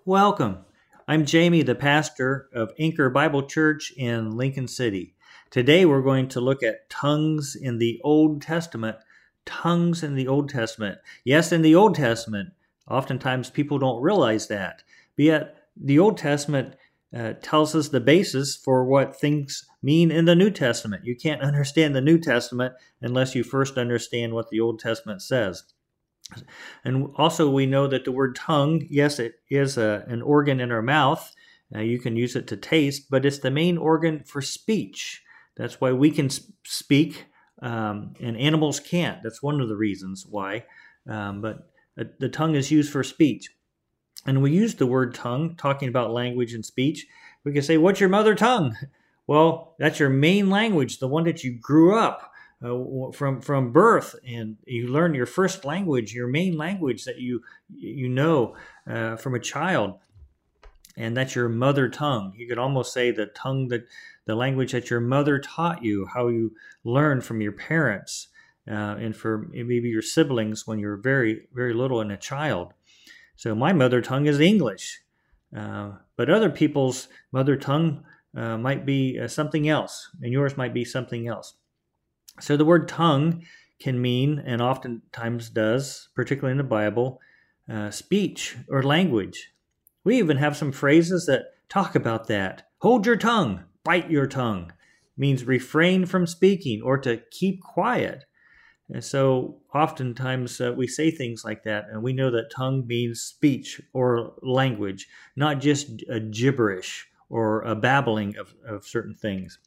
Welcome. I'm Jamie, the pastor of Anchor Bible Church in Lincoln City. Today we're going to look at tongues in the Old Testament. Tongues in the Old Testament. Yes, in the Old Testament. Oftentimes people don't realize that. But yet the Old Testament tells us the basis for what things mean in the New Testament. You can't understand the New Testament unless you first understand what the Old Testament says. And also we know that the word tongue, yes, it is an organ in our mouth. You can use it to taste, but it's the main organ for speech. That's why we can speak and animals can't. That's one of the reasons why. But the tongue is used for speech. And we use the word tongue, talking about language and speech. We can say, what's your mother tongue? Well, that's your main language, the one that you grew up from birth, and you learn your first language, your main language that you know from a child, and that's your mother tongue. You could almost say the language that your mother taught you, how you learned from your parents, and for maybe your siblings when you're very, very little and a child. So my mother tongue is English, but other people's mother tongue might be something else, and yours might be something else. So the word tongue can mean, and oftentimes does, particularly in the Bible, speech or language. We even have some phrases that talk about that. Hold your tongue, bite your tongue, means refrain from speaking or to keep quiet. And so oftentimes we say things like that, and we know that tongue means speech or language, not just a gibberish or a babbling of certain things.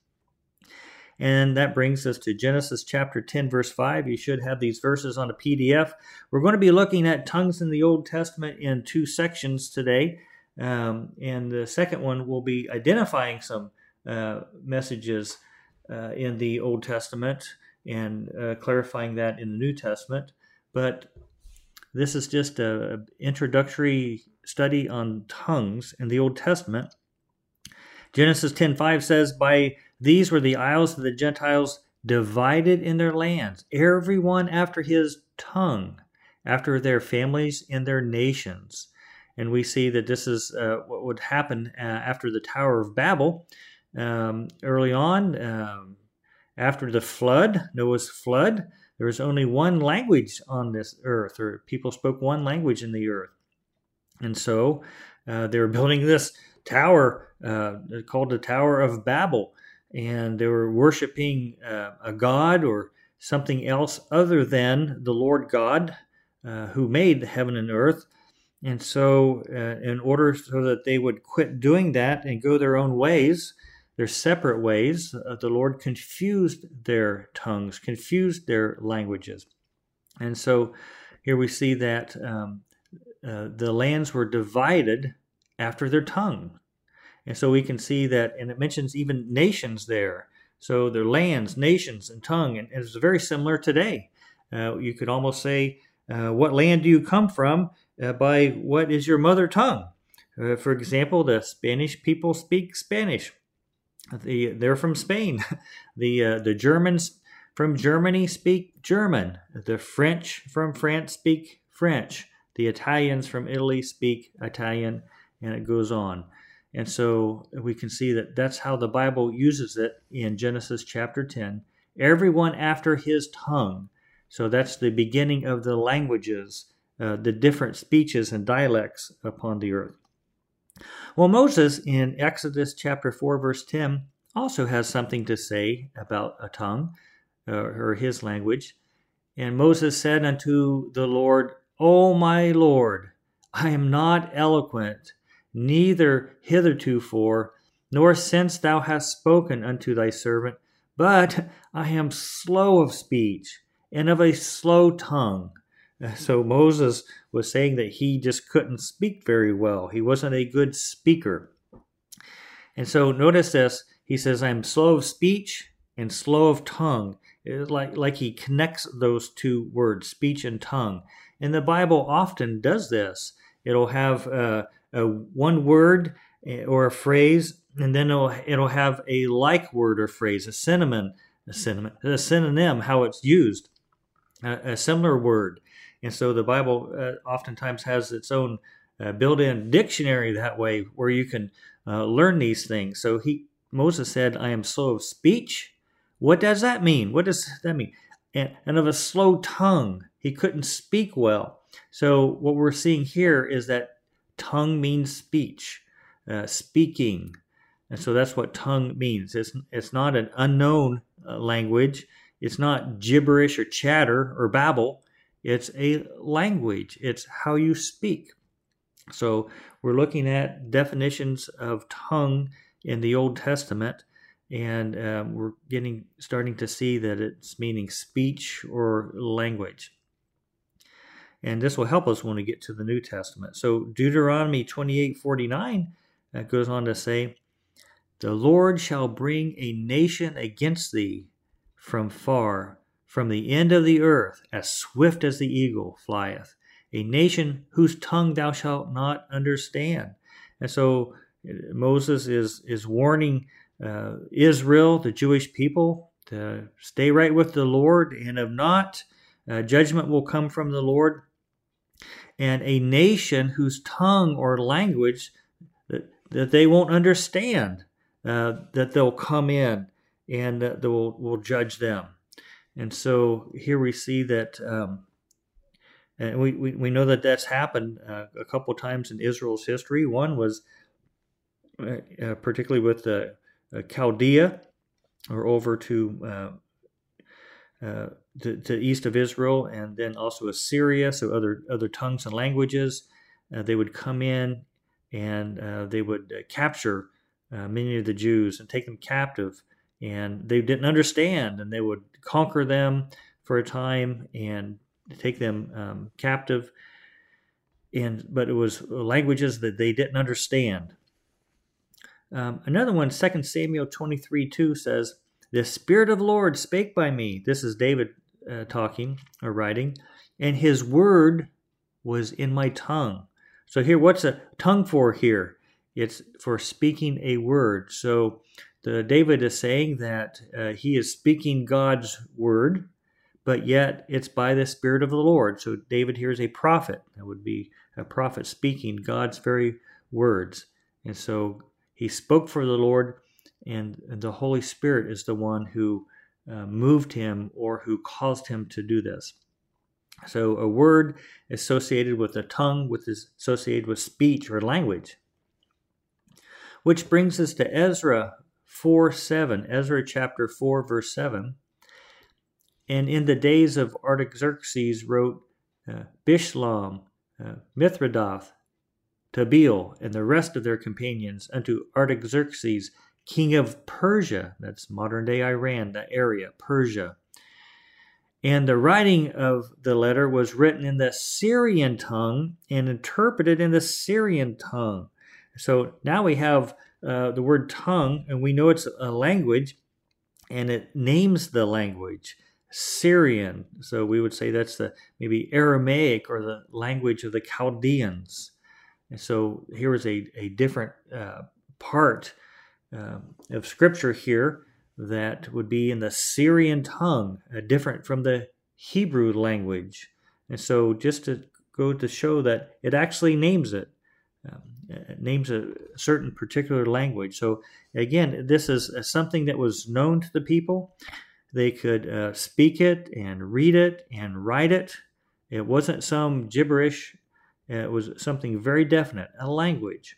And that brings us to Genesis chapter 10, verse 5. You should have these verses on a PDF. We're going to be looking at tongues in the Old Testament in two sections today. And the second one will be identifying some messages in the Old Testament and clarifying that in the New Testament. But this is just an introductory study on tongues in the Old Testament. Genesis 10:5 says, by these were the isles of the Gentiles divided in their lands, everyone after his tongue, after their families and their nations. And we see that this is what would happen after the Tower of Babel. Early on, after the flood, Noah's flood, there was only one language on this earth, or people spoke one language in the earth. And so they were building this tower called the Tower of Babel. And they were worshiping a god or something else other than the Lord God who made heaven and earth. And so in order so that they would quit doing that and go their own ways, their separate ways, the Lord confused their tongues, confused their languages. And so here we see that the lands were divided after their tongue. And so we can see that, and it mentions even nations there. So their lands, nations, and tongue, and it's very similar today. You could almost say, what land do you come from by what is your mother tongue? For example, the Spanish people speak Spanish. They're from Spain. The Germans from Germany speak German. The French from France speak French. The Italians from Italy speak Italian, and it goes on. And so we can see that that's how the Bible uses it in Genesis chapter 10. Everyone after his tongue. So that's the beginning of the languages, the different speeches and dialects upon the earth. Well, Moses in Exodus chapter 4, verse 10 also has something to say about a tongue or his language. And Moses said unto the Lord, O my Lord, I am not eloquent, neither heretofore, nor since thou hast spoken unto thy servant, but I am slow of speech and of a slow tongue. So Moses was saying that he just couldn't speak very well. He wasn't a good speaker. And so notice this. He says, I'm slow of speech and slow of tongue. It's like he connects those two words, speech and tongue. And the Bible often does this. It'll have one word or a phrase, and then it'll have a like word or phrase, a synonym, how it's used, a similar word. And so the Bible oftentimes has its own build in a dictionary that way where you can learn these things. So Moses said, I am slow of speech. What does that mean? What does that mean? And of a slow tongue. He couldn't speak well. So what we're seeing here is that tongue means speech, speaking. And so that's what tongue means. It's not an unknown language. It's not gibberish or chatter or babble. It's a language. It's how you speak. So we're looking at definitions of tongue in the Old Testament, and we're starting to see that it's meaning speech or language. And this will help us when we get to the New Testament. So Deuteronomy 28:49 goes on to say, the Lord shall bring a nation against thee from far, from the end of the earth, as swift as the eagle flieth, a nation whose tongue thou shalt not understand. And so Moses is warning Israel, the Jewish people, to stay right with the Lord, and if not, judgment will come from the Lord. And a nation whose tongue or language that they won't understand, that they'll come in and that will judge them. And so here we see that, and we know that that's happened a couple times in Israel's history. One was particularly with Chaldea, or over to the east of Israel, and then also Assyria, so other tongues and languages. They would come in and they would capture many of the Jews and take them captive, and they didn't understand, and they would conquer them for a time and take them captive. But it was languages that they didn't understand. Another one, 2 Samuel 23:2 says, the Spirit of the Lord spake by me. This is David talking or writing, and his word was in my tongue. So here, what's a tongue for here? It's for speaking a word. So David is saying that he is speaking God's word, but yet it's by the Spirit of the Lord. So David here is a prophet. That would be a prophet speaking God's very words. And so he spoke for the Lord, and the Holy Spirit is the one who moved him or who caused him to do this. So a word associated with the tongue, which is associated with speech or language. Which brings us to Ezra 4:7, Ezra chapter 4, verse 7. And in the days of Artaxerxes wrote Bishlam, Mithridath, Tabeel, and the rest of their companions unto Artaxerxes, king of Persia. That's modern-day Iran, the area, Persia. And the writing of the letter was written in the Syrian tongue and interpreted in the Syrian tongue. So now we have the word tongue, and we know it's a language, and it names the language, Syrian. So we would say that's maybe Aramaic or the language of the Chaldeans. And so here is a different part of Scripture here that would be in the Syrian tongue, different from the Hebrew language. And so just to go to show that it actually names it. It names a certain particular language. So again, this is something that was known to the people. They could speak it and read it and write it. It wasn't some gibberish. It was something very definite, a language.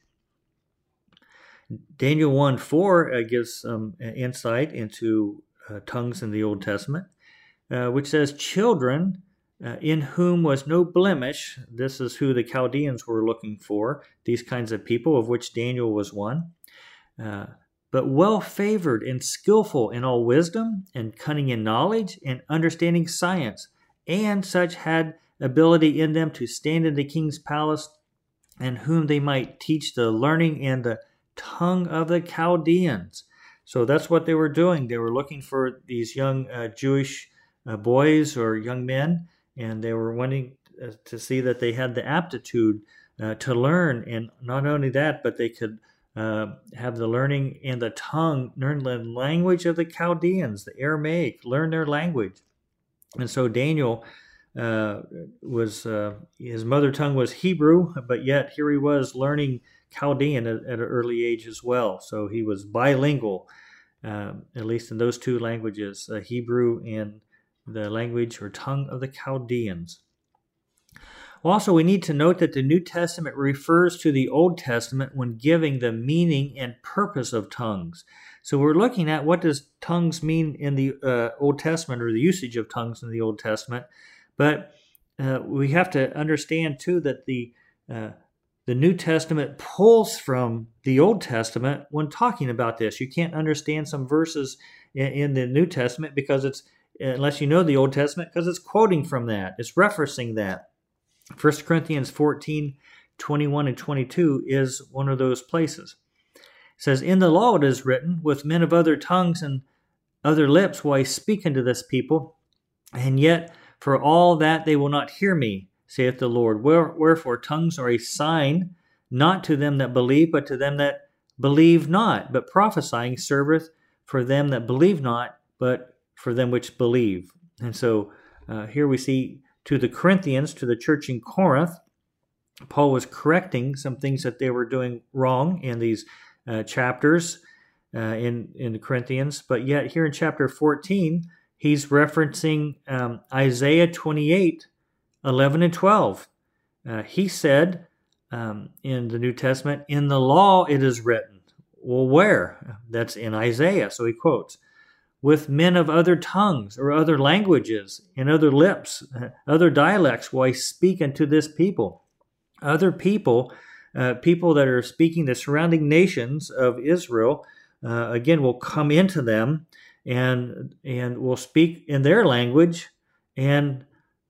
Daniel 1:4 gives some insight into tongues in the Old Testament, which says, children in whom was no blemish. This is who the Chaldeans were looking for, these kinds of people, of which Daniel was one. But well-favored and skillful in all wisdom and cunning in knowledge and understanding science, and such had ability in them to stand in the king's palace, and whom they might teach the learning and the tongue of the Chaldeans. So that's what they were doing. They were looking for these young Jewish boys or young men, and they were wanting to see that they had the aptitude to learn. And not only that, but they could have the learning and the tongue, learn the language of the Chaldeans, the Aramaic, learn their language. And so Daniel was his mother tongue was Hebrew, but yet here he was learning Chaldean at an early age as well. So he was bilingual, at least in those two languages, Hebrew and the language or tongue of the Chaldeans. Also, we need to note that the New Testament refers to the Old Testament when giving the meaning and purpose of tongues. So we're looking at what does tongues mean in the Old Testament, or the usage of tongues in the Old Testament. But we have to understand, too, that the New Testament pulls from the Old Testament when talking about this. You can't understand some verses in the New Testament unless you know the Old Testament, because it's quoting from that. It's referencing that. 1 Corinthians 14, 21 and 22 is one of those places. It says, "In the law it is written, with men of other tongues and other lips will I speak unto this people, and yet for all that they will not hear me, saith the Lord. Wherefore tongues are a sign, not to them that believe, but to them that believe not. But prophesying serveth for them that believe not, but for them which believe." And so here we see to the Corinthians, to the church in Corinth, Paul was correcting some things that they were doing wrong in these chapters in the Corinthians. But yet here in chapter 14, he's referencing Isaiah 28, 11 and 12. He said in the New Testament, "In the law it is written." Well, where? That's in Isaiah. So he quotes, "With men of other tongues or other languages and other lips, other dialects will I speak unto this people." Other people, people that are speaking the surrounding nations of Israel, again, will come into them and will speak in their language. And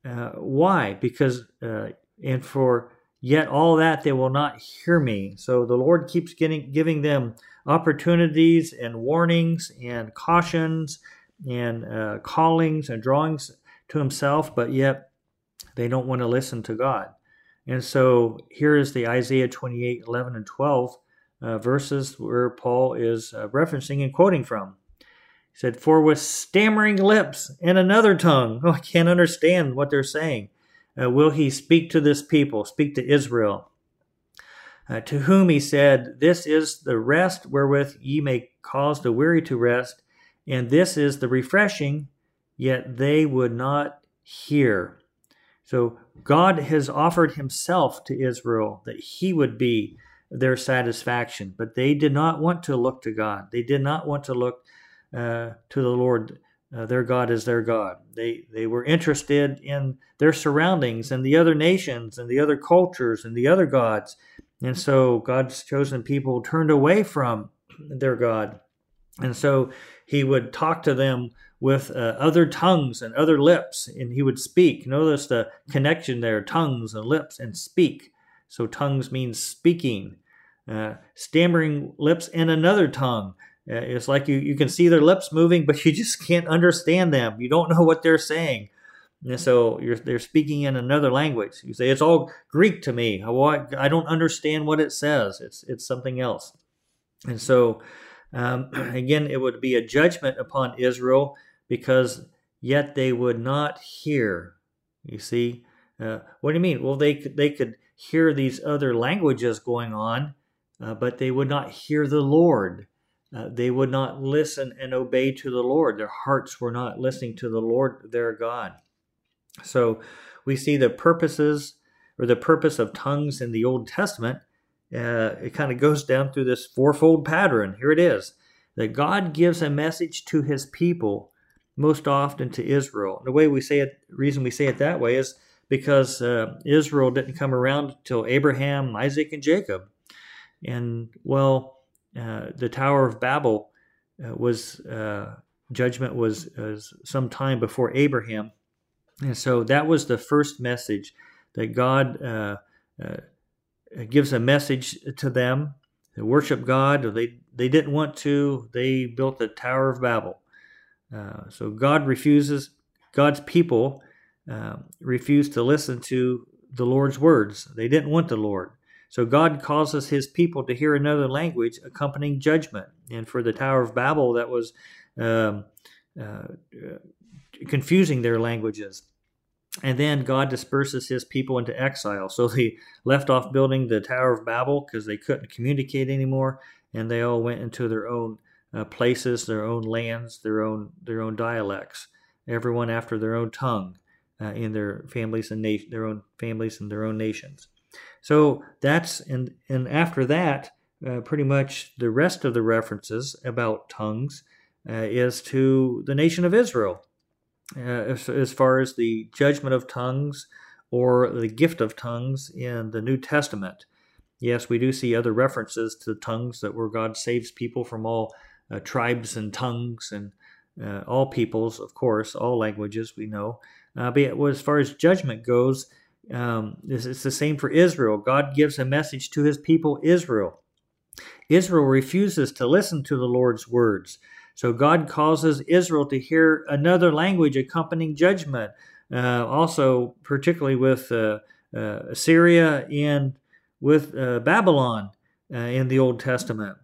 why? Because, and for yet all that they will not hear me. So the Lord keeps giving them opportunities and warnings and cautions and callings and drawings to himself, but yet they don't want to listen to God. And so here is the Isaiah 28, 11 and 12 verses where Paul is referencing and quoting from. He said, "For with stammering lips and another tongue," I can't understand what they're saying, "will he speak to this people," speak to Israel. To whom he said, "This is the rest wherewith ye may cause the weary to rest, and this is the refreshing, yet they would not hear." So God has offered himself to Israel that he would be their satisfaction, but they did not want to look to God. They did not want to look to the Lord. Their God is their God. They were interested in their surroundings and the other nations and the other cultures and the other gods. And so God's chosen people turned away from their God. And so he would talk to them with other tongues and other lips, and he would speak. Notice the connection there, tongues and lips and speak. So tongues means speaking. Stammering lips and another tongue. It's like you can see their lips moving, but you just can't understand them. You don't know what they're saying. And so they're speaking in another language. You say, "It's all Greek to me. I don't understand what it says. It's something else." And so, again, it would be a judgment upon Israel, because yet they would not hear. You see, what do you mean? Well, they could hear these other languages going on, but they would not hear the Lord. They would not listen and obey to the Lord. Their hearts were not listening to the Lord their God. So we see the purposes, or the purpose of tongues in the Old Testament. It kind of goes down through this fourfold pattern. Here it is, that God gives a message to his people, most often to Israel. And the way we say it, reason we say it that way is because Israel didn't come around till Abraham, Isaac, and Jacob. And the Tower of Babel judgment was some time before Abraham. And so that was the first message, that God gives a message to them to worship God. They didn't want to. They built the Tower of Babel. So God's people refused to listen to the Lord's words. They didn't want the Lord. So God causes his people to hear another language accompanying judgment. And for the Tower of Babel, that was confusing their languages. And then God disperses his people into exile. So they left off building the Tower of Babel because they couldn't communicate anymore, and they all went into their own places, their own lands, their own dialects, everyone after their own tongue in their families and their own families and their own nations. So that's and after that, pretty much the rest of the references about tongues is to the nation of Israel. As far as the judgment of tongues or the gift of tongues in the New Testament. Yes, we do see other references to tongues that where God saves people from all tribes and tongues and all peoples, of course, all languages we know. But as far as judgment goes, it's the same for Israel. God gives a message to his people, Israel. Israel refuses to listen to the Lord's words. So God causes Israel to hear another language accompanying judgment, also particularly with Assyria and with Babylon in the Old Testament.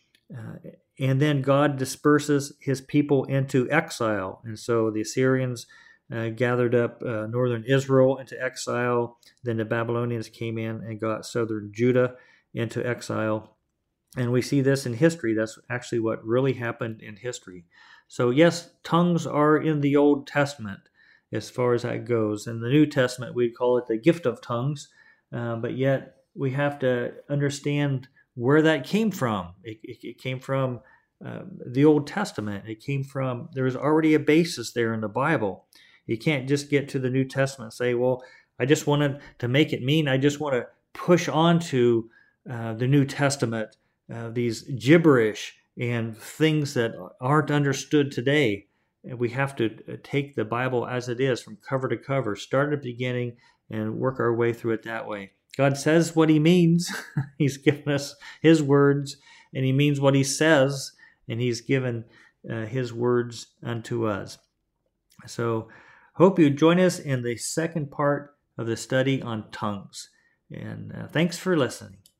And then God disperses his people into exile. And so the Assyrians gathered up northern Israel into exile. Then the Babylonians came in and got southern Judah into exile. And we see this in history. That's actually what really happened in history. So yes, tongues are in the Old Testament as far as that goes. In the New Testament, we'd call it the gift of tongues. But yet we have to understand where that came from. It came from the Old Testament. It came from, there was already a basis there in the Bible. You can't just get to the New Testament and say, well, I just wanted to make it mean. I just want to push on to the New Testament these gibberish and things that aren't understood today. And we have to take the Bible as it is from cover to cover, start at the beginning and work our way through it that way. God says what he means. He's given us his words, and he means what he says, and he's given his words unto us. So hope you join us in the second part of the study on tongues. And thanks for listening.